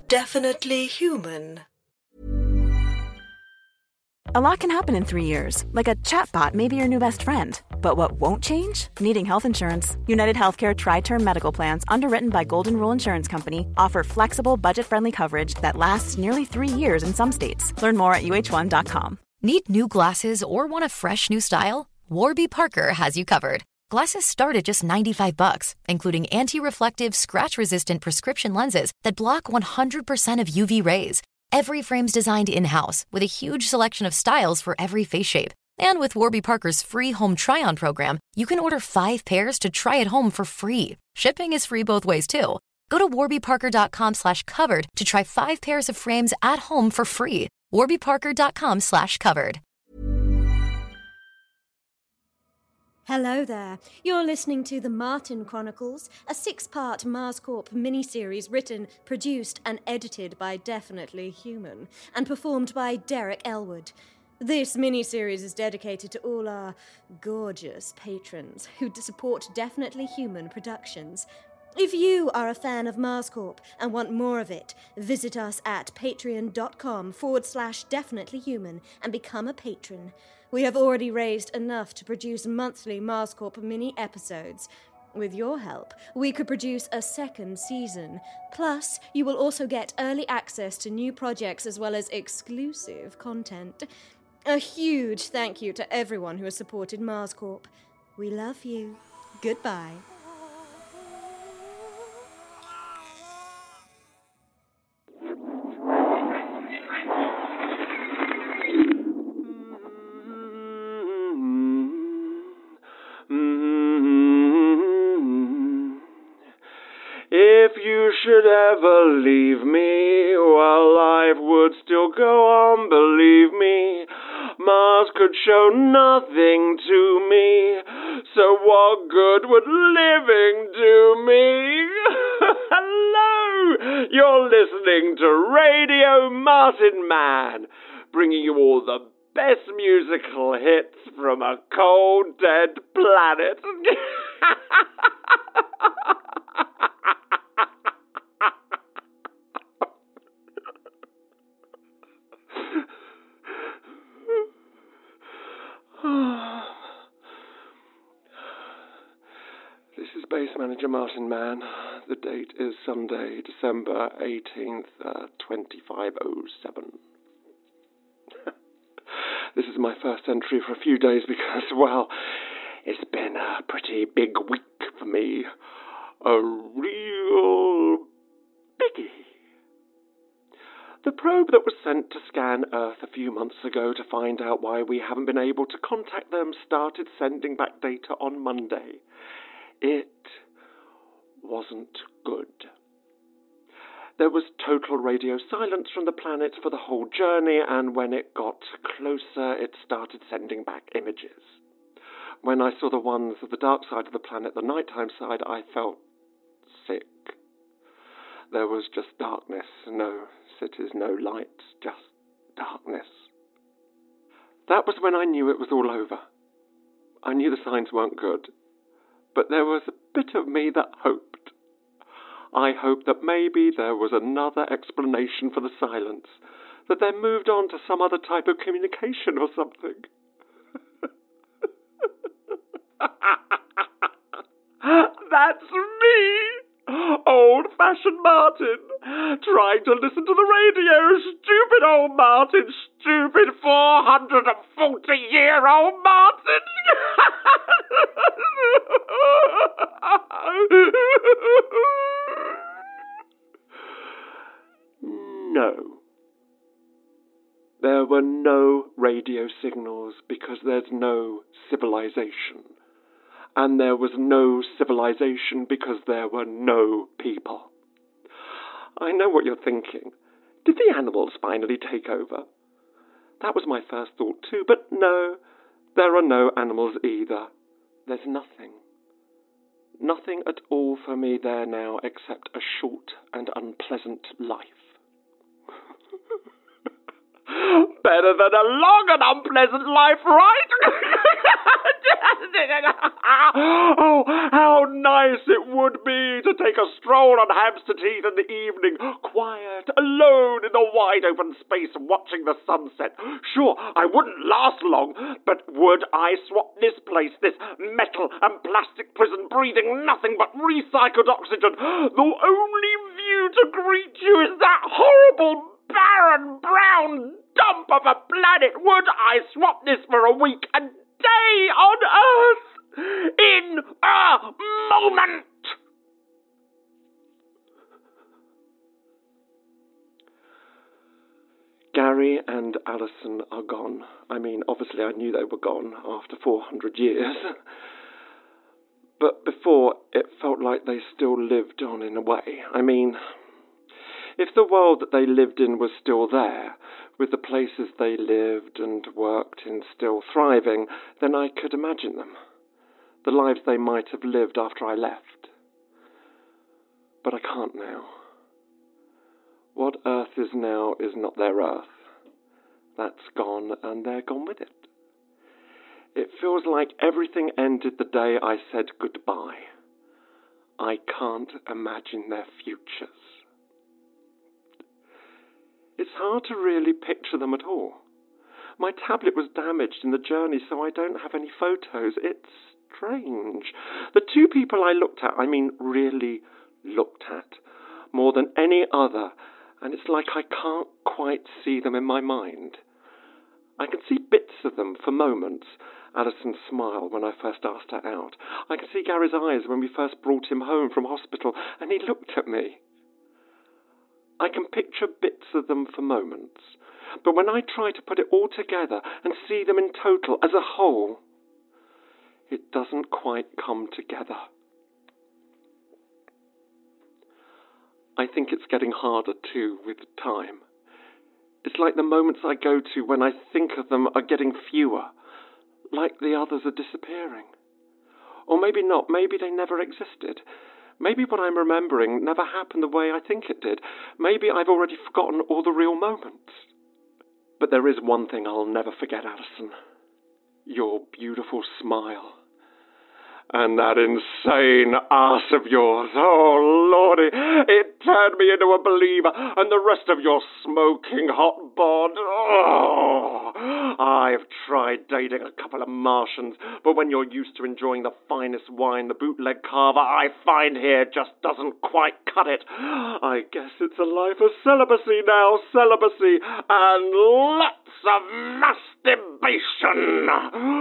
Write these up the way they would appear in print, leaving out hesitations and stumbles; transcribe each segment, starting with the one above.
Definitely Human. A lot can happen in 3 years, like a chatbot may be your new best friend. But what won't change? Needing health insurance. United Healthcare Tri-Term Medical Plans, underwritten by Golden Rule Insurance Company, offer flexible, budget-friendly coverage that lasts nearly 3 years in some states. Learn more at uh1.com. Need new glasses or want a fresh new style? Warby Parker has you covered. Glasses start at just $95, including anti-reflective, scratch-resistant prescription lenses that block 100% of UV rays. Every frame's designed in-house with a huge selection of styles for every face shape. And with Warby Parker's free home try-on program, you can order 5 pairs to try at home for free. Shipping is free both ways, too. Go to warbyparker.com/covered to try 5 pairs of frames at home for free. warbyparker.com/covered. Hello there. You're listening to The Martin Chronicles, a 6-part Mars Corp miniseries written, produced, and edited by Definitely Human, and performed by Derek Elwood. This miniseries is dedicated to all our gorgeous patrons who support Definitely Human productions. If you are a fan of Mars Corp and want more of it, visit us at patreon.com/definitelyhuman and become a patron. We have already raised enough to produce monthly Mars Corp mini episodes. With your help, we could produce a 2nd season. Plus, you will also get early access to new projects as well as exclusive content. A huge thank you to everyone who has supported Mars Corp. We love you. Goodbye. If you should ever leave me, while life would still go on, believe me, Mars could show nothing to me, so what good would living do me? Hello, you're listening to Radio Martin Man, bringing you all the best musical hits from a cold, dead planet. This is Base Manager Martin Mann. The date is Sunday, December 18th, 2507. This is my first entry for a few days because, well, it's been a pretty big week for me. A real biggie. The probe that was sent to scan Earth a few months ago to find out why we haven't been able to contact them started sending back data on Monday. It wasn't good. There was total radio silence from the planet for the whole journey, and when it got closer, it started sending back images. When I saw the ones of the dark side of the planet, the nighttime side, I felt sick. There was just darkness, no cities, no lights, just darkness. That was when I knew it was all over. I knew the signs weren't good, but there was a bit of me that hoped. I hoped that maybe there was another explanation for the silence, that they moved on to some other type of communication or something. That's me! Old-fashioned Martin, trying to listen to the radio. Stupid old Martin, stupid 440-year-old Martin. No. There were no radio signals because there's no civilization. And there was no civilization because there were no people. I know what you're thinking. Did the animals finally take over? That was my first thought too, but no, there are no animals either. There's nothing. Nothing at all for me there now except a short and unpleasant life. Better than a long and unpleasant life, right? Oh, how nice it would be to take a stroll on Hampstead Heath in the evening, quiet, alone in the wide open space, watching the sunset. Sure, I wouldn't last long, but would I swap this place, this metal and plastic prison, breathing nothing but recycled oxygen? The only view to greet you is that horrible, barren, brown dump of a planet. Would I swap this for a week, a day on Earth? In a moment! Gary and Alison are gone. I mean, obviously I knew they were gone after 400 years. But before, it felt like they still lived on in a way. I mean, if the world that they lived in was still there, with the places they lived and worked in still thriving, then I could imagine them. The lives they might have lived after I left. But I can't now. What Earth is now is not their Earth. That's gone, and they're gone with it. It feels like everything ended the day I said goodbye. I can't imagine their futures. It's hard to really picture them at all. My tablet was damaged in the journey, so I don't have any photos. It's strange. The two people I looked at, really looked at, more than any other, and it's like I can't quite see them in my mind. I can see bits of them for moments. Alison smiled when I first asked her out. I can see Gary's eyes when we first brought him home from hospital, and he looked at me. I can picture bits of them for moments, but when I try to put it all together and see them in total as a whole, it doesn't quite come together. I think it's getting harder too with time. It's like the moments I go to when I think of them are getting fewer, like the others are disappearing. Or maybe not, maybe they never existed. Maybe what I'm remembering never happened the way I think it did. Maybe I've already forgotten all the real moments. But there is one thing I'll never forget, Alison. Your beautiful smile. And that insane ass of yours. Oh, Lordy, it turned me into a believer. And the rest of your smoking hot bod. Oh, I've tried dating a couple of Martians, but when you're used to enjoying the finest wine, the bootleg carver I find here just doesn't quite cut it. I guess it's a life of celibacy now, celibacy, and lots of masturbation.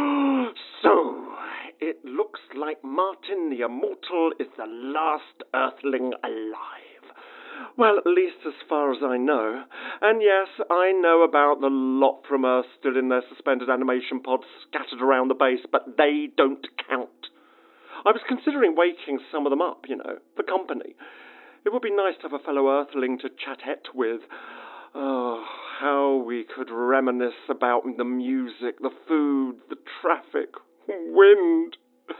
So, it looks like Martin the Immortal is the last Earthling alive. Well, at least as far as I know. And yes, I know about the lot from Earth still in their suspended animation pods scattered around the base, but they don't count. I was considering waking some of them up, for company. It would be nice to have a fellow Earthling to chat with. Oh, how we could reminisce about the music, the food, the traffic, wind.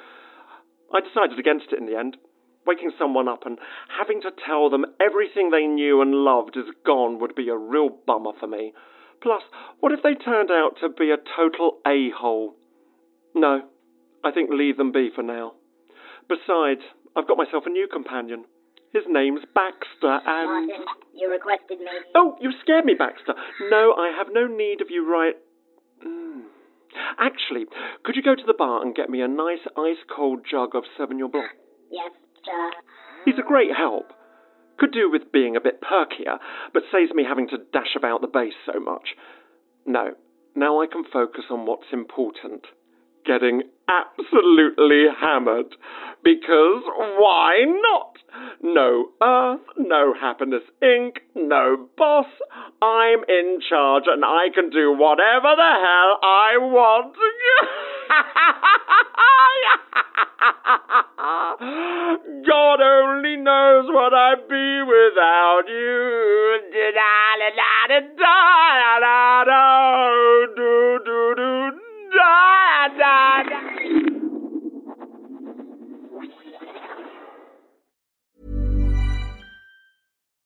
I decided against it in the end. Waking someone up and having to tell them everything they knew and loved is gone would be a real bummer for me. Plus, what if they turned out to be a total a-hole? No, I think leave them be for now. Besides, I've got myself a new companion. His name's Baxter, and... Martin, you requested me. Oh, you scared me, Baxter. No, I have no need of you right... Actually, could you go to the bar and get me a nice ice-cold jug of Sauvignon Blanc? Yes, sir. He's a great help. Could do with being a bit perkier, but saves me having to dash about the base so much. No, now I can focus on what's important. Getting absolutely hammered. Because why not? No Earth, no Happiness Inc., no boss. I'm in charge and I can do whatever the hell I want. God only knows what I'd be without you.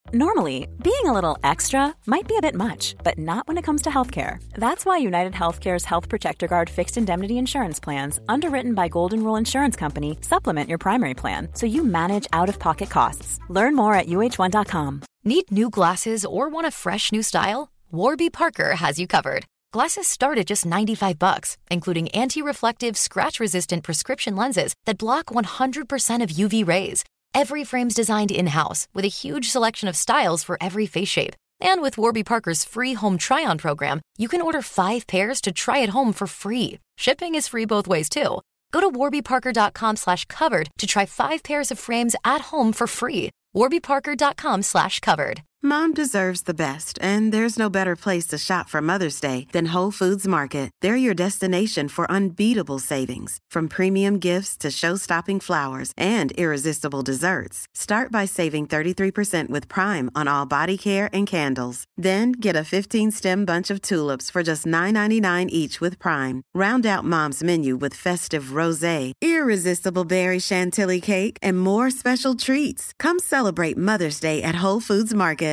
Normally, being a little extra might be a bit much, but not when it comes to healthcare. That's why United Healthcare's Health Protector Guard fixed indemnity insurance plans, underwritten by Golden Rule Insurance Company, supplement your primary plan so you manage out-of-pocket costs. Learn more at uh1.com. Need new glasses or want a fresh new style? Warby Parker has you covered. Glasses start at just $95, including anti-reflective, scratch-resistant prescription lenses that block 100% of UV rays. Every frame's designed in-house with a huge selection of styles for every face shape. And with Warby Parker's free home try-on program, you can order 5 pairs to try at home for free. Shipping is free both ways, too. Go to warbyparker.com/covered to try 5 pairs of frames at home for free. warbyparker.com/covered. Mom deserves the best, and there's no better place to shop for Mother's Day than Whole Foods Market. They're your destination for unbeatable savings, from premium gifts to show-stopping flowers and irresistible desserts. Start by saving 33% with Prime on all body care and candles. Then get a 15-stem bunch of tulips for just $9.99 each with Prime. Round out Mom's menu with festive rosé, irresistible berry chantilly cake, and more special treats. Come celebrate Mother's Day at Whole Foods Market.